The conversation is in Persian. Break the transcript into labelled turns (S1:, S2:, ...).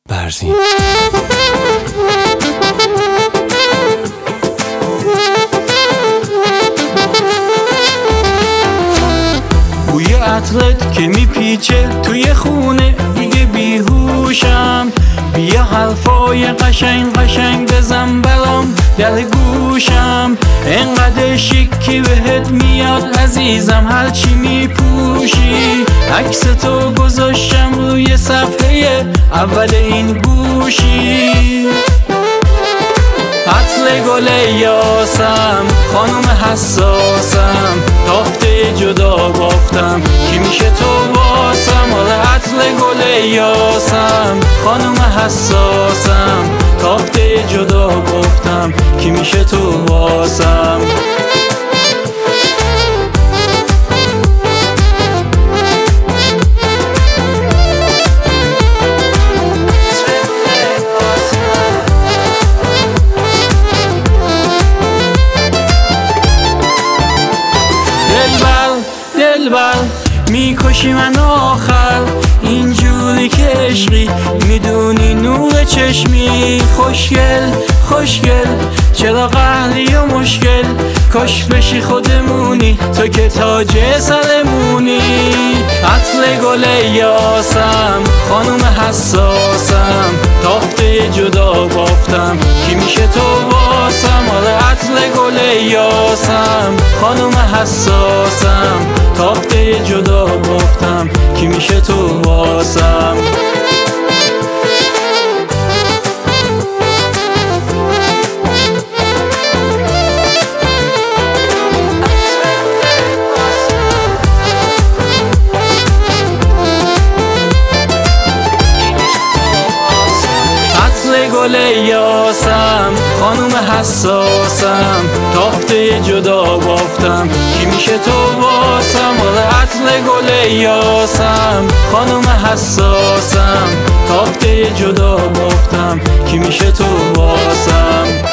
S1: برزین.
S2: بوی عطرت که میپیچه توی خونه دیگه بیهوشم. بیا حرفای قشنگ قشنگ بزن برام در گوشم. انقدر شیکی بهت میاد عزیزم هرچی میپوشی. عکس تو گذاشتم روی صفحه اول این گوشی. عطر گل یاسم خانم حساسم، تافته جدا بافتم کی میشه تو واسم. آره عطر گل یاسم خانم حساسم، تافته جدا بافتم کی میشه تو واسم. دلبر میکشی من آخر اینجوری که عشقی، میدونی نور چشمی. خوشگل خوشگل چرا قهری و مشکل، کاش بشی خودمونی تو که تاج سرمونی. عطر گل یاسم خانم حساسم، تافته جدا بافتم کی میشه تو واسم. آره عطر گل یاسم خانم حساسم، تافته جدا بافتم کی میشه تو واسم. گل یاسم خانم حساسم، تافته جدا بافتم کی میشه تو واسم. آره عطر گل یاسم خانم حساسم، تافته جدا بافتم کی میشه تو واسم.